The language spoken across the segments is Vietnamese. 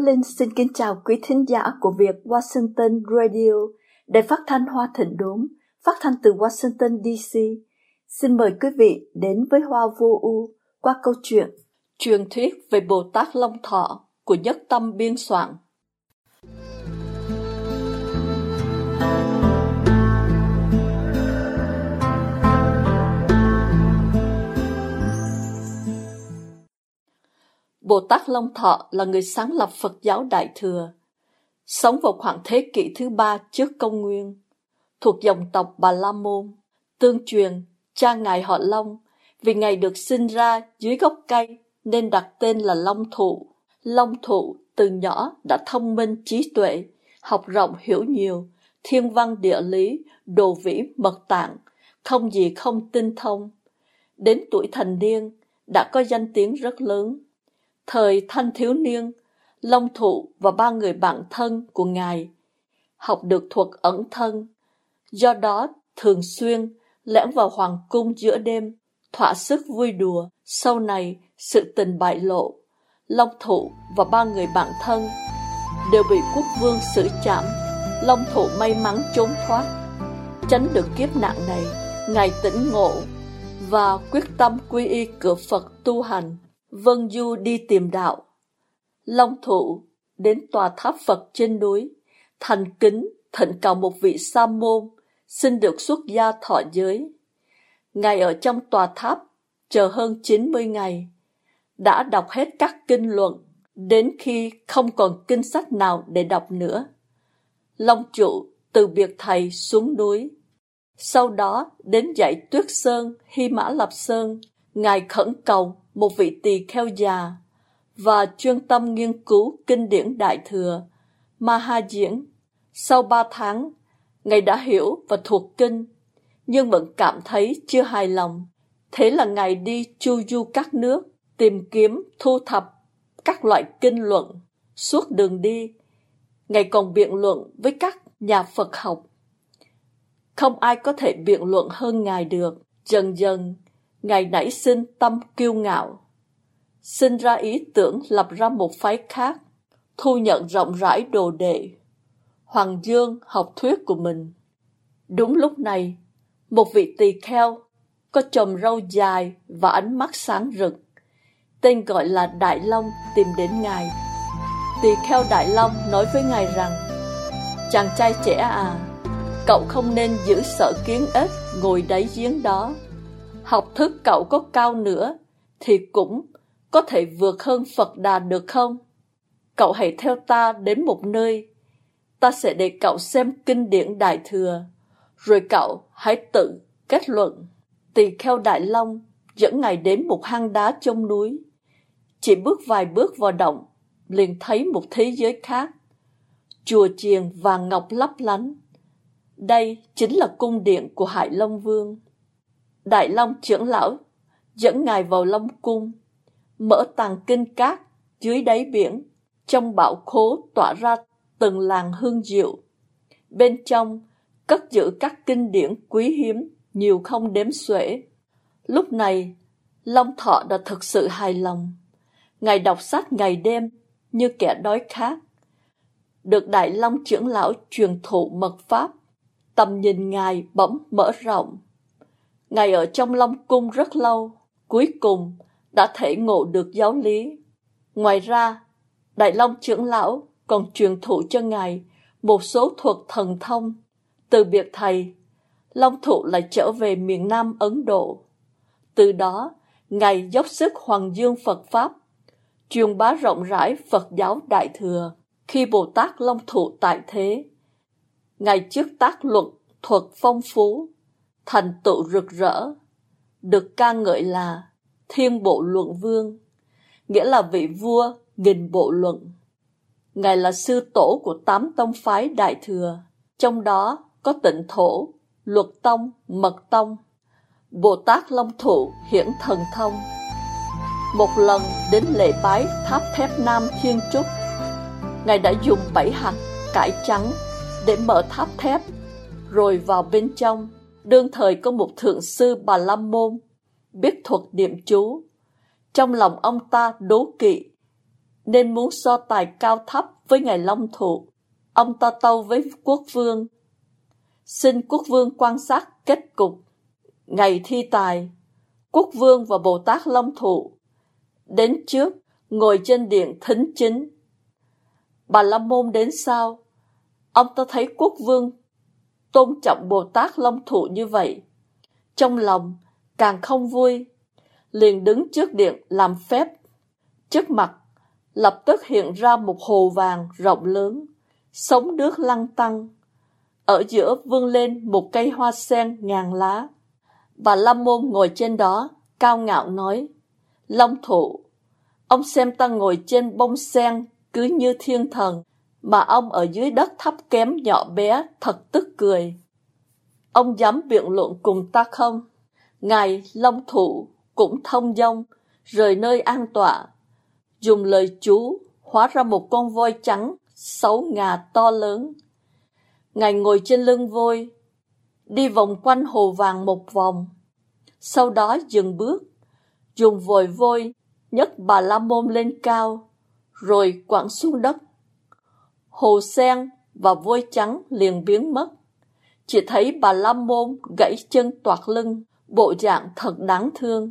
Linh xin kính chào quý thính giả của Việt Washington Radio, đài phát thanh Hoa Thịnh Đốn, phát thanh từ Washington DC. Xin mời quý vị đến với Hoa Vô Ưu qua câu chuyện truyền thuyết về Bồ Tát Long Thọ của Nhất Tâm biên soạn. Bồ Tát Long Thọ là người sáng lập Phật giáo Đại Thừa, sống vào khoảng thế kỷ thứ 3 trước Công nguyên, thuộc dòng tộc Bà La Môn. Tương truyền, cha ngài họ Long, vì ngài được sinh ra dưới gốc cây nên đặt tên là Long Thụ. Long Thụ từ nhỏ đã thông minh trí tuệ, học rộng hiểu nhiều, thiên văn địa lý, đồ vĩ mật tạng, không gì không tinh thông. Đến tuổi thành niên đã có danh tiếng rất lớn. Thời thanh thiếu niên, Long Thụ và 3 người bạn thân của ngài học được thuật ẩn thân, do đó thường xuyên lẻn vào hoàng cung giữa đêm, thỏa sức vui đùa. Sau này sự tình bại lộ, Long Thụ và 3 người bạn thân đều bị quốc vương xử trảm. Long Thụ may mắn trốn thoát, tránh được kiếp nạn này. Ngài tỉnh ngộ và quyết tâm quy y cửa Phật tu hành, vâng du đi tìm đạo. Long Thụ đến tòa tháp Phật trên núi, thành kính thỉnh cầu một vị sa môn xin được xuất gia thọ giới. Ngài ở trong tòa tháp chờ hơn 90 ngày, đã đọc hết các kinh luận, đến khi không còn kinh sách nào để đọc nữa. Long Trụ từ biệt thầy xuống núi. Sau đó đến dãy Tuyết Sơn, Hy Mã Lạp Sơn, ngài khẩn cầu một vị tỳ kheo già và chuyên tâm nghiên cứu kinh điển Đại Thừa, Ma Ha Diễn. Sau 3 tháng, ngài đã hiểu và thuộc kinh, nhưng vẫn cảm thấy chưa hài lòng. Thế là ngài đi chu du các nước, tìm kiếm, thu thập các loại kinh luận. Suốt đường đi, ngài còn biện luận với các nhà Phật học. Không ai có thể biện luận hơn ngài được. Dần dần, ngài nảy sinh tâm kiêu ngạo, sinh ra ý tưởng lập ra một phái khác, thu nhận rộng rãi đồ đệ, hoàng dương học thuyết của mình. Đúng lúc này, một vị tỳ kheo có chòm râu dài và ánh mắt sáng rực, tên gọi là Đại Long, tìm đến ngài. Tỳ kheo Đại Long nói với ngài rằng: chàng trai trẻ à, cậu không nên giữ sợ kiến ếch ngồi đáy giếng đó. Học thức cậu có cao nữa thì cũng có thể vượt hơn Phật Đà được không? Cậu hãy theo ta đến một nơi, ta sẽ để cậu xem kinh điển Đại Thừa, rồi cậu hãy tự kết luận. Tỳ kheo Đại Long dẫn ngài đến một hang đá trong núi. Chỉ bước vài bước vào động, liền thấy một thế giới khác. Chùa chiền vàng ngọc lấp lánh. Đây chính là cung điện của Hải Long Vương. Đại Long trưởng lão dẫn ngài vào Long Cung, mở tàng kinh các dưới đáy biển. Trong bảo khố tỏa ra từng làn hương diệu. Bên trong cất giữ các kinh điển quý hiếm nhiều không đếm xuể. Lúc này, Long Thọ đã thực sự hài lòng. Ngài đọc sách ngày đêm như kẻ đói khát. Được Đại Long trưởng lão truyền thụ mật pháp, tầm nhìn ngài bỗng mở rộng. Ngài ở trong Long Cung rất lâu, cuối cùng đã thể ngộ được giáo lý. Ngoài ra, Đại Long trưởng lão còn truyền thụ cho ngài một số thuật thần thông. Từ biệt thầy, Long Thụ lại trở về miền Nam Ấn Độ. Từ đó, ngài dốc sức hoàng dương Phật Pháp, truyền bá rộng rãi Phật giáo Đại Thừa. Khi Bồ Tát Long Thụ tại thế, ngài trước tác luận thuật phong phú, thành tựu rực rỡ, được ca ngợi là Thiên Bộ Luận Vương, nghĩa là vị vua nghìn bộ luận. Ngài là sư tổ của 8 tông phái Đại Thừa, trong đó có Tịnh Thổ, Luật Tông, Mật Tông. Bồ Tát Long Thụ hiển thần thông. Một lần đến lễ bái tháp thép Nam Thiên Trúc, ngài đã dùng 7 hạt cải trắng để mở tháp thép, rồi vào bên trong. Đương thời có một thượng sư Bà La Môn biết thuật niệm chú. Trong lòng ông ta đố kỵ, nên muốn so tài cao thấp với ngài Long Thụ. Ông ta tâu với quốc vương: xin quốc vương quan sát kết cục. Ngày thi tài, quốc vương và Bồ Tát Long Thụ đến trước, ngồi trên điện thính chính. Bà La Môn đến sau. Ông ta thấy quốc vương tôn trọng Bồ Tát Long Thụ như vậy, trong lòng càng không vui, liền đứng trước điện làm phép. Trước mặt lập tức hiện ra một hồ vàng rộng lớn, sóng nước lăn tăn. Ở giữa vươn lên một cây hoa sen ngàn lá. Bà La Môn ngồi trên đó, cao ngạo nói: Long Thụ, ông xem ta ngồi trên bông sen cứ như thiên thần, mà ông ở dưới đất thấp kém nhỏ bé, thật tức cười. Ông dám biện luận cùng ta không? Ngài Long Thụ cũng thông dong, rời nơi an tọa, dùng lời chú hóa ra một con voi trắng, 6 ngà to lớn. Ngài ngồi trên lưng voi, đi vòng quanh hồ vàng một vòng, sau đó dừng bước, dùng vòi voi nhấc Bà La Môn lên cao, rồi quẳng xuống đất. Hồ sen và voi trắng liền biến mất. Chỉ thấy Bà La Môn gãy chân toạc lưng, bộ dạng thật đáng thương.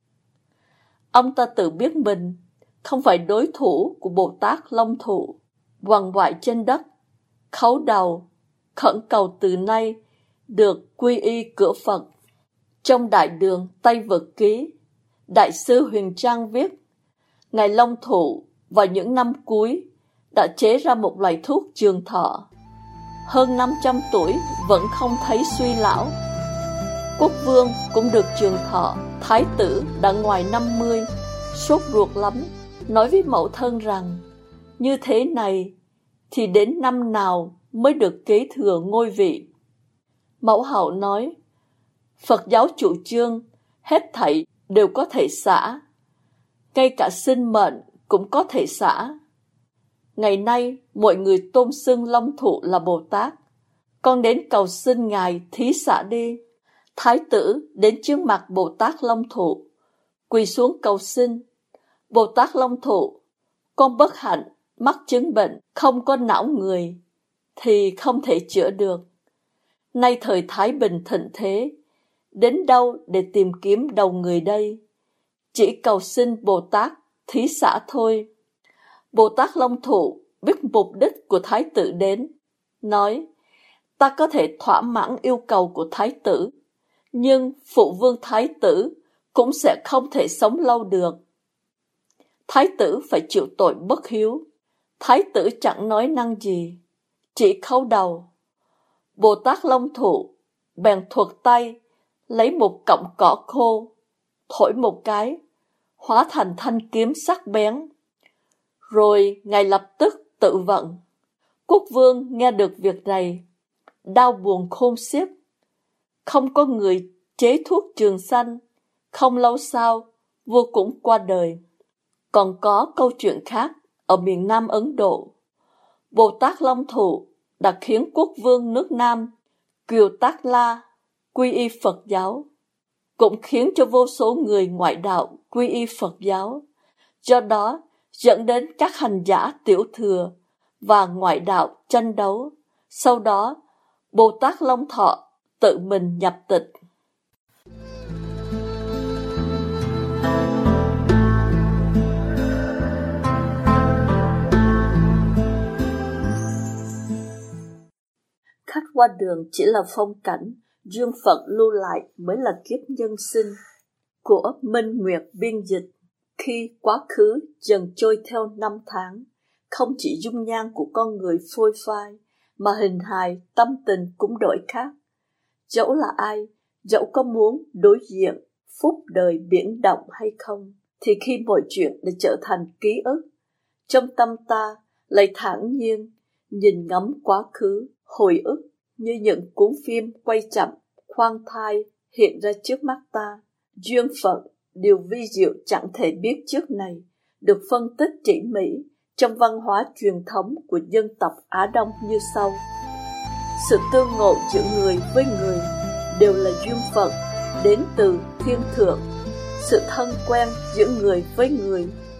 Ông ta tự biết mình không phải đối thủ của Bồ Tát Long Thụ, quằn quại trên đất, khấu đầu, khẩn cầu từ nay được quy y cửa Phật. Trong Đại Đường Tây Vực Ký, Đại sư Huyền Trang viết: Ngài Long Thụ vào những năm cuối đã chế ra một loại thuốc trường thọ. Hơn 500 tuổi vẫn không thấy suy lão. Quốc vương cũng được trường thọ. Thái tử đã ngoài 50, sốt ruột lắm, nói với mẫu thân rằng như thế này thì đến năm nào mới được kế thừa ngôi vị. Mẫu hậu nói: Phật giáo chủ trương hết thảy đều có thể xả, ngay cả sinh mệnh cũng có thể xả. Ngày nay mọi người tôn xưng Long Thụ là Bồ Tát, con đến cầu xin ngài thí xả đi. Thái tử đến trước mặt Bồ Tát Long Thụ, quỳ xuống cầu xin: Bồ Tát Long Thụ, con bất hạnh mắc chứng bệnh không có não người thì không thể chữa được. Nay thời Thái Bình thịnh thế, đến đâu để tìm kiếm đầu người đây? Chỉ cầu xin Bồ Tát thí xả thôi. Bồ Tát Long Thụ biết mục đích của Thái tử đến, nói: Ta có thể thỏa mãn yêu cầu của Thái tử, nhưng phụ vương Thái tử cũng sẽ không thể sống lâu được. Thái tử phải chịu tội bất hiếu. Thái tử chẳng nói năng gì, chỉ khấu đầu. Bồ Tát Long Thụ bèn thuật tay, lấy một cọng cỏ khô, thổi một cái, hóa thành thanh kiếm sắc bén. Rồi ngài lập tức tự vận. Quốc vương nghe được việc này, đau buồn khôn xiết. Không có người chế thuốc trường sanh. Không lâu sau, vua cũng qua đời. Còn có câu chuyện khác ở miền Nam Ấn Độ. Bồ Tát Long Thụ đã khiến quốc vương nước Nam Kiều Tác La quy y Phật giáo, cũng khiến cho vô số người ngoại đạo quy y Phật giáo. Do đó dẫn đến các hành giả tiểu thừa và ngoại đạo tranh đấu. Sau đó Bồ Tát Long Thọ tự mình nhập tịch. Khách qua đường chỉ là phong cảnh, duyên phận lưu lại mới là kiếp nhân sinh. Của Minh Nguyệt biên dịch. Khi quá khứ dần trôi theo năm tháng, không chỉ dung nhan của con người phôi phai, mà hình hài, tâm tình cũng đổi khác. Dẫu là ai, dẫu có muốn đối diện phút đời biển động hay không, thì khi mọi chuyện đã trở thành ký ức, trong tâm ta lại thản nhiên nhìn ngắm quá khứ, hồi ức như những cuốn phim quay chậm, khoan thai hiện ra trước mắt ta. Duyên phận, điều vi diệu chẳng thể biết trước này, được phân tích tỉ mỉ trong văn hóa truyền thống của dân tộc Á Đông như sau. Sự tương ngộ giữa người với người đều là duyên phận đến từ thiên thượng. Sự thân quen giữa người với người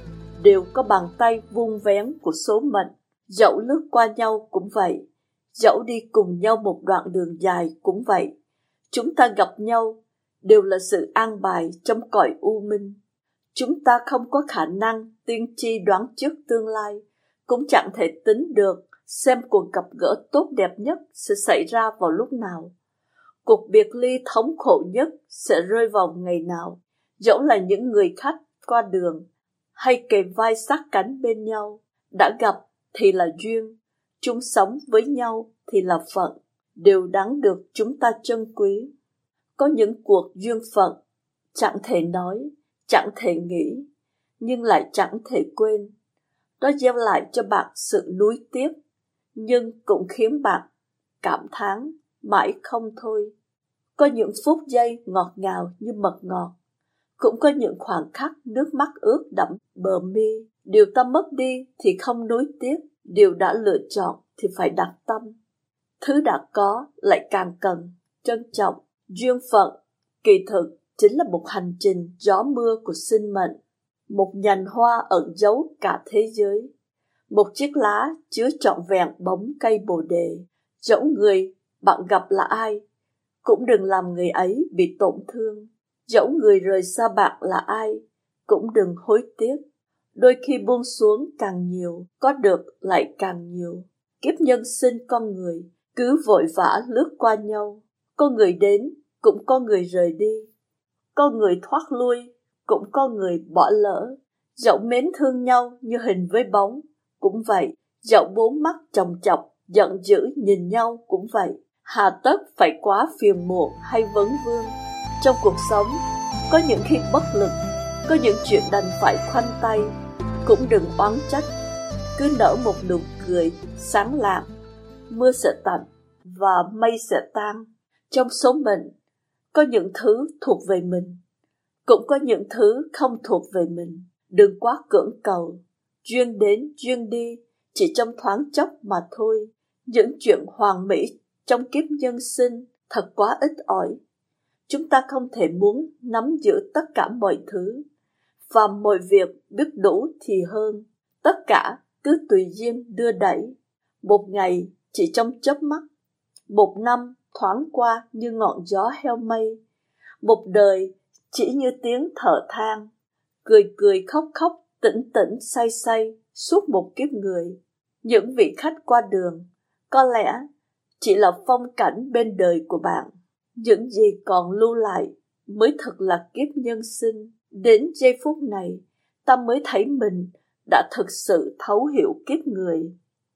đều có bàn tay vun vén của số mệnh. Dẫu lướt qua nhau cũng vậy, dẫu đi cùng nhau một đoạn đường dài cũng vậy. Chúng ta gặp nhau đều là sự an bài trong cõi u minh. Chúng ta không có khả năng tiên tri đoán trước tương lai, cũng chẳng thể tính được xem cuộc gặp gỡ tốt đẹp nhất sẽ xảy ra vào lúc nào. Cuộc biệt ly thống khổ nhất sẽ rơi vào ngày nào, dẫu là những người khách qua đường hay kề vai sát cánh bên nhau. Đã gặp thì là duyên, chung sống với nhau thì là phận, đều đáng được chúng ta trân quý. Có những cuộc duyên phận chẳng thể nói, chẳng thể nghĩ, nhưng lại chẳng thể quên. Nó gieo lại cho bạn sự nuối tiếc, nhưng cũng khiến bạn cảm thán mãi không thôi. Có những phút giây ngọt ngào như mật ngọt, cũng có những khoảnh khắc nước mắt ướt đẫm bờ mi. Điều ta mất đi thì không nuối tiếc, điều đã lựa chọn thì phải đặt tâm. Thứ đã có lại càng cần trân trọng. Duyên phận kỳ thực chính là một hành trình gió mưa của sinh mệnh, một nhành hoa ẩn giấu cả thế giới, một chiếc lá chứa trọn vẹn bóng cây bồ đề. Dẫu người bạn gặp là ai, cũng đừng làm người ấy bị tổn thương. Dẫu người rời xa bạn là ai, cũng đừng hối tiếc. Đôi khi buông xuống càng nhiều, có được lại càng nhiều. Kiếp nhân sinh con người cứ vội vã lướt qua nhau. Có người đến, cũng có người rời đi. Có người thoát lui, cũng có người bỏ lỡ. Dẫu mến thương nhau như hình với bóng, cũng vậy. Dẫu bốn mắt chồng chọc, giận dữ nhìn nhau cũng vậy. Hà tất phải quá phiền muộn hay vấn vương. Trong cuộc sống, có những khi bất lực, có những chuyện đành phải khoanh tay. Cũng đừng oán trách, cứ nở một nụ cười sáng lạng. Mưa sẽ tạnh và mây sẽ tan. Trong số mình, có những thứ thuộc về mình, cũng có những thứ không thuộc về mình. Đừng quá cưỡng cầu, duyên đến duyên đi, chỉ trong thoáng chốc mà thôi. Những chuyện hoàn mỹ trong kiếp nhân sinh thật quá ít ỏi. Chúng ta không thể muốn nắm giữ tất cả mọi thứ, và mọi việc biết đủ thì hơn. Tất cả cứ tùy duyên đưa đẩy. Một ngày chỉ trong chớp mắt, một năm thoáng qua như ngọn gió heo mây. Một đời chỉ như tiếng thở than, cười cười khóc khóc, tỉnh tỉnh say say suốt một kiếp người. Những vị khách qua đường có lẽ chỉ là phong cảnh bên đời của bạn. Những gì còn lưu lại mới thật là kiếp nhân sinh. Đến giây phút này, ta mới thấy mình đã thực sự thấu hiểu kiếp người.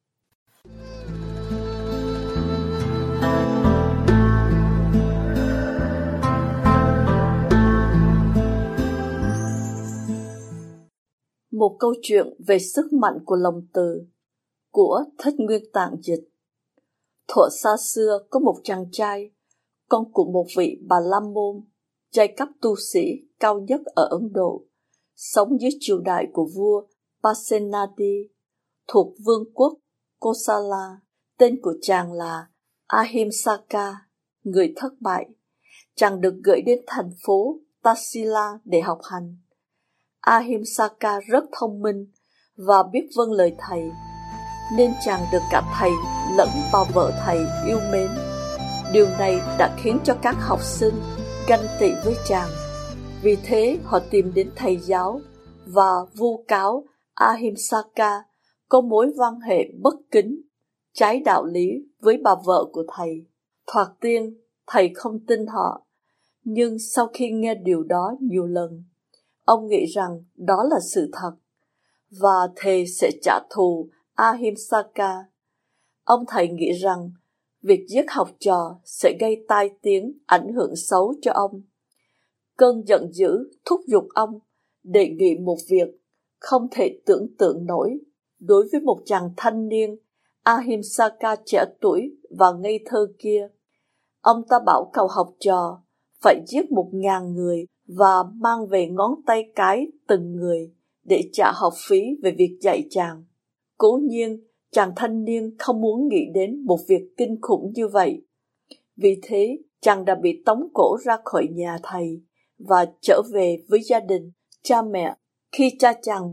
Một câu chuyện về sức mạnh của lòng từ của Thích Nguyên Tạng dịch. Thuở xa xưa có một chàng trai, con của một vị Bà La Môn, giai cấp tu sĩ cao nhất ở Ấn Độ, sống dưới triều đại của vua Pasenadi thuộc vương quốc Kosala. Tên của chàng là Ahimsaka, người thất bại. Chàng được gửi đến thành phố Tarsila để học hành. Ahimsaka rất thông minh và biết vâng lời thầy, nên chàng được cả thầy lẫn bà vợ thầy yêu mến. Điều này đã khiến cho các học sinh ganh tị với chàng. Vì thế họ tìm đến thầy giáo và vu cáo Ahimsaka có mối quan hệ bất kính, trái đạo lý với bà vợ của thầy. Thoạt tiên, thầy không tin họ, nhưng sau khi nghe điều đó nhiều lần, ông nghĩ rằng đó là sự thật, và thề sẽ trả thù Ahimsaka. Ông thầy nghĩ rằng việc giết học trò sẽ gây tai tiếng, ảnh hưởng xấu cho ông. Cơn giận dữ thúc giục ông đề nghị một việc không thể tưởng tượng nổi đối với một chàng thanh niên Ahimsaka trẻ tuổi và ngây thơ kia. Ông ta bảo cậu học trò phải giết 1.000 người và mang về ngón tay cái từng người để trả học phí về việc dạy chàng. Cố nhiên, chàng thanh niên không muốn nghĩ đến một việc kinh khủng như vậy. Vì thế, chàng đã bị tống cổ ra khỏi nhà thầy và trở về với gia đình, cha mẹ. Khi cha chàng biết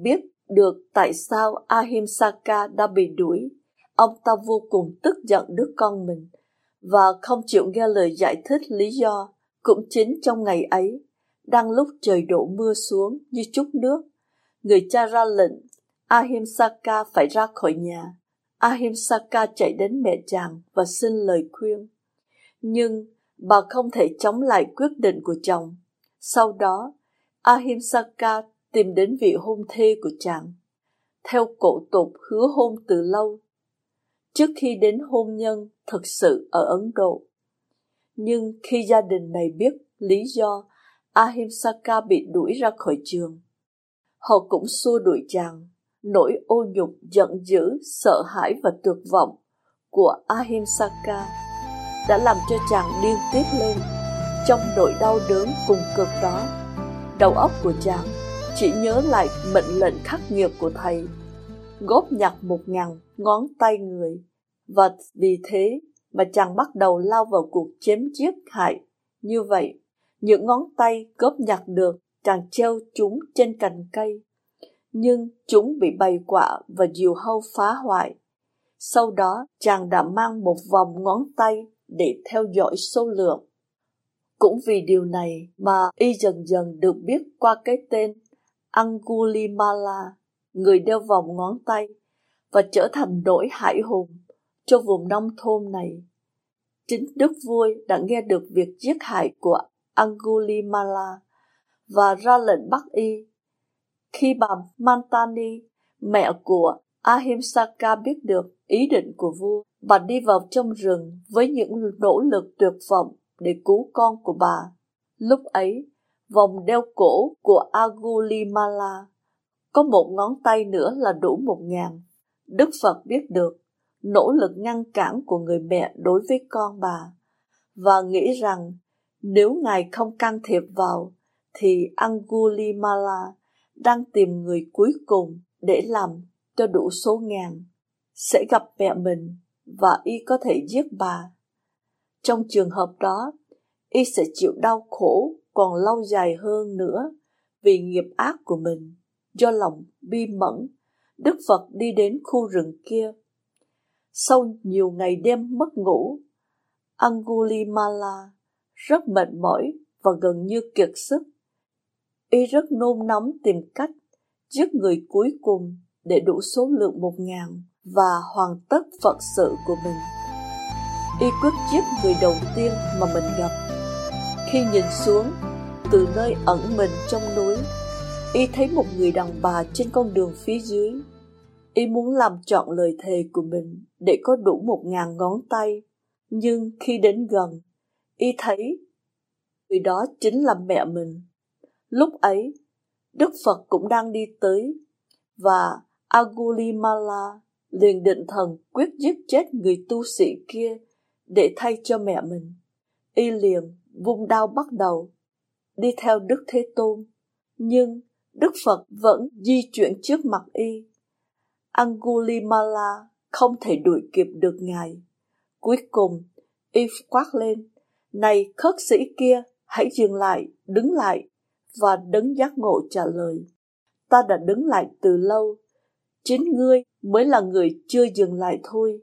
được tại sao Ahimsaka đã bị đuổi, ông ta vô cùng tức giận đứa con mình và không chịu nghe lời giải thích lý do. Cũng chính trong ngày ấy, đang lúc trời đổ mưa xuống như trút nước, người cha ra lệnh Ahimsaka phải ra khỏi nhà. Ahimsaka chạy đến mẹ chàng và xin lời khuyên. Nhưng bà không thể chống lại quyết định của chồng. Sau đó, Ahimsaka tìm đến vị hôn thê của chàng, theo cổ tục hứa hôn từ lâu, trước khi đến hôn nhân thực sự ở Ấn Độ. Nhưng khi gia đình này biết lý do Ahimsaka bị đuổi ra khỏi trường, họ cũng xua đuổi chàng. Nỗi ô nhục, giận dữ, sợ hãi và tuyệt vọng của Ahimsaka đã làm cho chàng điên tiết lên. Trong nỗi đau đớn cùng cực đó, đầu óc của chàng chỉ nhớ lại mệnh lệnh khắc nghiệt của thầy, góp nhặt 1000 ngón tay người, và vì thế mà chàng bắt đầu lao vào cuộc chém giết hại. Như vậy, những ngón tay góp nhặt được, chàng treo chúng trên cành cây, nhưng chúng bị bầy quạ và diều hâu phá hoại. Sau đó, chàng đã mang một vòng ngón tay để theo dõi số lượng. Cũng vì điều này mà y dần dần được biết qua cái tên Angulimala, người đeo vòng ngón tay, và trở thành nỗi hãi hùng cho vùng nông thôn này. Chính đức vua đã nghe được việc giết hại của Angulimala và ra lệnh bắt y. Khi bà Mantani, mẹ của Ahimsaka, biết được ý định của vua, bà đi vào trong rừng với những nỗ lực tuyệt vọng để cứu con của bà. Lúc ấy, vòng đeo cổ của Angulimala có một ngón tay nữa là đủ 1000. Đức Phật biết được nỗ lực ngăn cản của người mẹ đối với con bà, và nghĩ rằng nếu Ngài không can thiệp vào, thì Angulimala đang tìm người cuối cùng để làm cho đủ số ngàn, sẽ gặp mẹ mình và y có thể giết bà. Trong trường hợp đó, y sẽ chịu đau khổ còn lâu dài hơn nữa vì nghiệp ác của mình. Do lòng bi mẫn, Đức Phật đi đến khu rừng kia. Sau nhiều ngày đêm mất ngủ, Angulimala rất mệt mỏi và gần như kiệt sức. Y rất nôn nóng tìm cách giết người cuối cùng để đủ số lượng 1000 và hoàn tất phận sự của mình. Y quyết giết người đầu tiên mà mình gặp. Khi nhìn xuống từ nơi ẩn mình trong núi, y thấy một người đàn bà trên con đường phía dưới. Y muốn làm trọn lời thề của mình để có đủ 1000 ngón tay. Nhưng khi đến gần, y thấy người đó chính là mẹ mình. Lúc ấy, Đức Phật cũng đang đi tới, và Angulimala liền định thần quyết giết chết người tu sĩ kia để thay cho mẹ mình. Y liền vung đao bắt đầu đi theo Đức Thế Tôn, nhưng Đức Phật vẫn di chuyển trước mặt y. Angulimala không thể đuổi kịp được Ngài. Cuối cùng, y quát lên: "Này khất sĩ kia, hãy dừng lại, đứng lại." Và đấng giác ngộ trả lời: "Ta đã đứng lại từ lâu, chính ngươi mới là người chưa dừng lại thôi."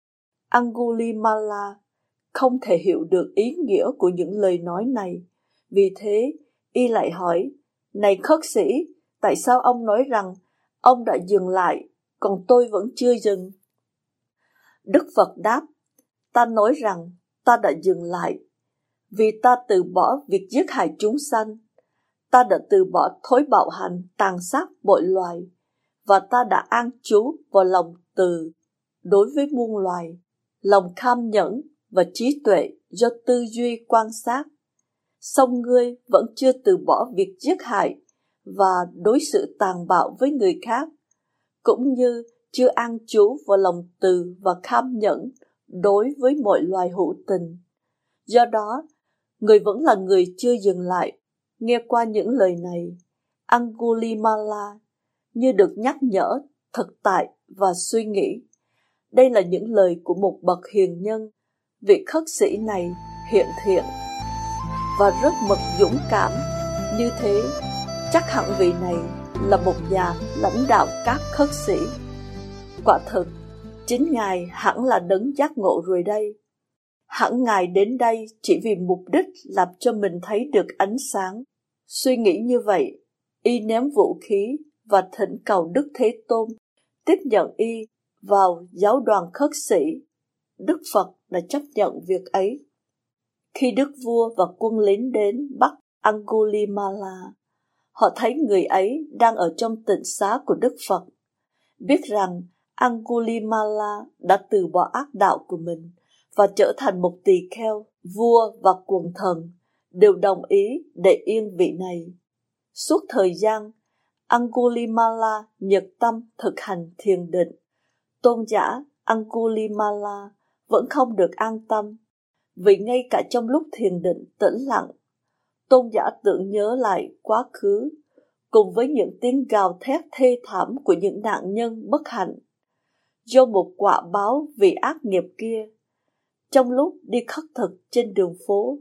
Angulimala không thể hiểu được ý nghĩa của những lời nói này. Vì thế, y lại hỏi: "Này khất sĩ, tại sao ông nói rằng ông đã dừng lại, còn tôi vẫn chưa dừng?" Đức Phật đáp: "Ta nói rằng ta đã dừng lại, vì ta từ bỏ việc giết hại chúng sanh. Ta đã từ bỏ thói bạo hành, tàn sát mọi loài, và ta đã an trú vào lòng từ đối với muôn loài, lòng kham nhẫn và trí tuệ do tư duy quan sát. Song ngươi vẫn chưa từ bỏ việc giết hại và đối xử tàn bạo với người khác, cũng như chưa an trú vào lòng từ và kham nhẫn đối với mọi loài hữu tình. Do đó, người vẫn là người chưa dừng lại." Nghe qua những lời này, Angulimala như được nhắc nhở thực tại và suy nghĩ. Đây là những lời của một bậc hiền nhân. Vị khất sĩ này hiện thiện và rất mực dũng cảm. Như thế, chắc hẳn vị này là một nhà lãnh đạo các khất sĩ. Quả thực, chính Ngài hẳn là đấng giác ngộ rồi đây. Hẳn Ngài đến đây chỉ vì mục đích làm cho mình thấy được ánh sáng. Suy nghĩ như vậy, y ném vũ khí và thỉnh cầu Đức Thế Tôn tiếp nhận y vào giáo đoàn khất sĩ. Đức Phật đã chấp nhận việc ấy. Khi đức vua và quân lính đến bắt Angulimala, họ thấy người ấy đang ở trong tịnh xá của Đức Phật. Biết rằng Angulimala đã từ bỏ ác đạo của mình và trở thành một tỳ kheo, vua và quần thần đều đồng ý để yên vị này. Suốt thời gian, Angulimala nhiệt tâm thực hành thiền định. Tôn giả Angulimala vẫn không được an tâm, vì ngay cả trong lúc thiền định tĩnh lặng, tôn giả tưởng nhớ lại quá khứ cùng với những tiếng gào thét thê thảm của những nạn nhân bất hạnh do một quả báo vì ác nghiệp kia. Trong lúc đi khất thực trên đường phố,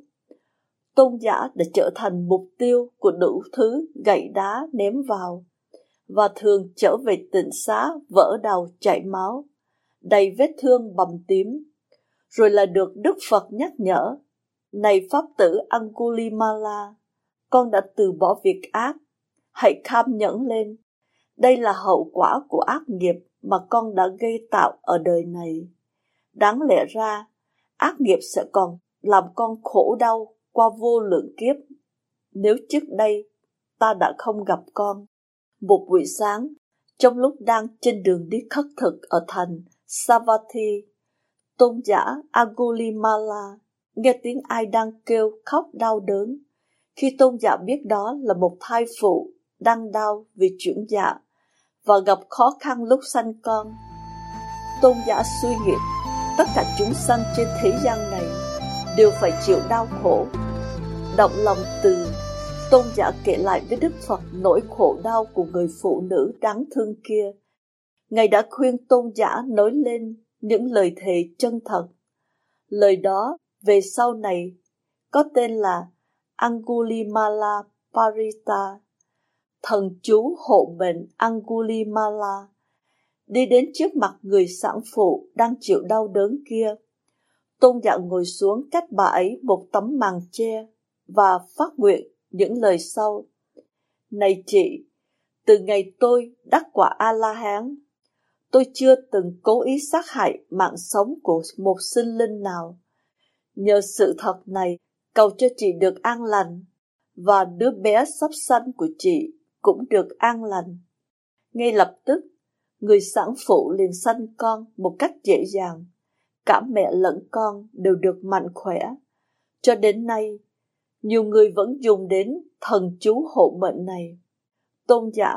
tôn giả đã trở thành mục tiêu của đủ thứ gậy đá ném vào và thường trở về tịnh xá vỡ đầu chảy máu, đầy vết thương bầm tím. Rồi là được Đức Phật nhắc nhở: này Pháp tử Angulimala, con đã từ bỏ việc ác, hãy kham nhẫn lên. Đây là hậu quả của ác nghiệp mà con đã gây tạo ở đời này. Đáng lẽ ra, ác nghiệp sẽ còn làm con khổ đau qua vô lượng kiếp. Nếu trước đây ta đã không gặp con. Một buổi sáng, trong lúc đang trên đường đi khất thực ở thành Savatthi, tôn giả Angulimala nghe tiếng ai đang kêu khóc đau đớn. Khi tôn giả biết đó là một thai phụ đang đau vì chuyển dạ và gặp khó khăn lúc sanh con, tôn giả suy nghĩ tất cả chúng sanh trên thế gian này đều phải chịu đau khổ. Động lòng từ, tôn giả kể lại với Đức Phật nỗi khổ đau của người phụ nữ đáng thương kia. Ngài đã khuyên tôn giả nói lên những lời thề chân thật. Lời đó về sau này có tên là Angulimala Parita, thần chú hộ mệnh Angulimala. Đi đến trước mặt người sản phụ đang chịu đau đớn kia, tôn giả ngồi xuống cách bà ấy một tấm màn che và phát nguyện những lời sau: này chị, từ ngày tôi đắc quả A-la-hán, tôi chưa từng cố ý sát hại mạng sống của một sinh linh nào. Nhờ sự thật này, cầu cho chị được an lành, và đứa bé sắp sanh của chị cũng được an lành. Ngay lập tức, người sản phụ liền sanh con một cách dễ dàng. Cả mẹ lẫn con đều được mạnh khỏe. Cho đến nay, nhiều người vẫn dùng đến thần chú hộ mệnh này. Tôn giả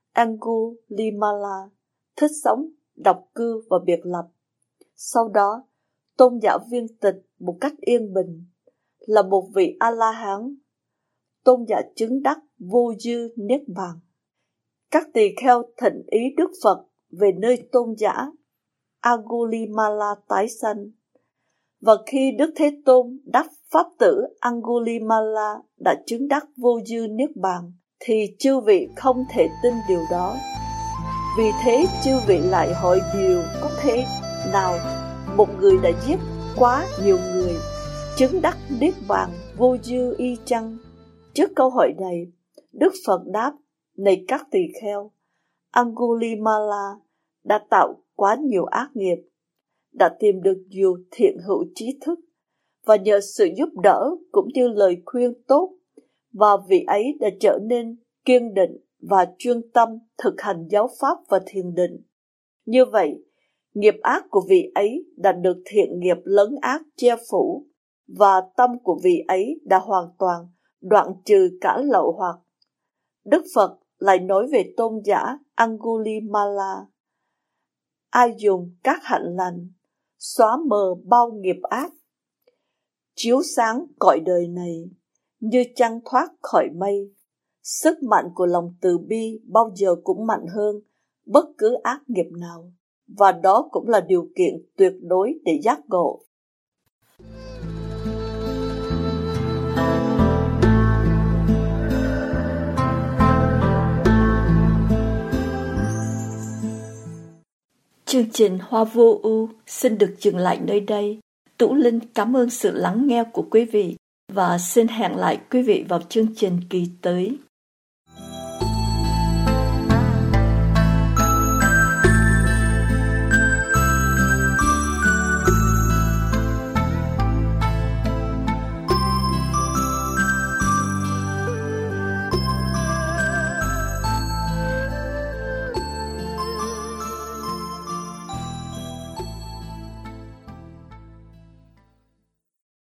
Angulimala thích sống, độc cư và biệt lập. Sau đó, tôn giả viên tịch một cách yên bình, là một vị A-la-hán. Tôn giả chứng đắc vô dư niết bàn. Các tỳ kheo thỉnh ý Đức Phật về nơi tôn giả Angulimala tái sanh. Và khi Đức Thế Tôn đắc Pháp tử Angulimala đã chứng đắc vô dư niết bàn, thì chư vị không thể tin điều đó. Vì thế chư vị lại hỏi điều có thể nào một người đã giết quá nhiều người chứng đắc niết bàn vô dư y chăng? Trước câu hỏi này, Đức Phật đáp: này các tỳ kheo, Angulimala đã tạo quá nhiều ác nghiệp, đã tìm được nhiều thiện hữu trí thức, và nhờ sự giúp đỡ cũng như lời khuyên tốt, và vị ấy đã trở nên kiên định và chuyên tâm thực hành giáo pháp và thiền định. Như vậy, nghiệp ác của vị ấy đã được thiện nghiệp lấn ác che phủ, và tâm của vị ấy đã hoàn toàn đoạn trừ cả lậu hoặc. Đức Phật lại nói về tôn giả Angulimala: ai dùng các hạnh lành xóa mờ bao nghiệp ác, chiếu sáng cõi đời này như trăng thoát khỏi mây. Sức mạnh của lòng từ bi bao giờ cũng mạnh hơn bất cứ ác nghiệp nào, và đó cũng là điều kiện tuyệt đối để giác ngộ. Chương trình Hoa Vô Ưu xin được dừng lại nơi đây. Tú Linh cảm ơn sự lắng nghe của quý vị và xin hẹn lại quý vị vào chương trình kỳ tới.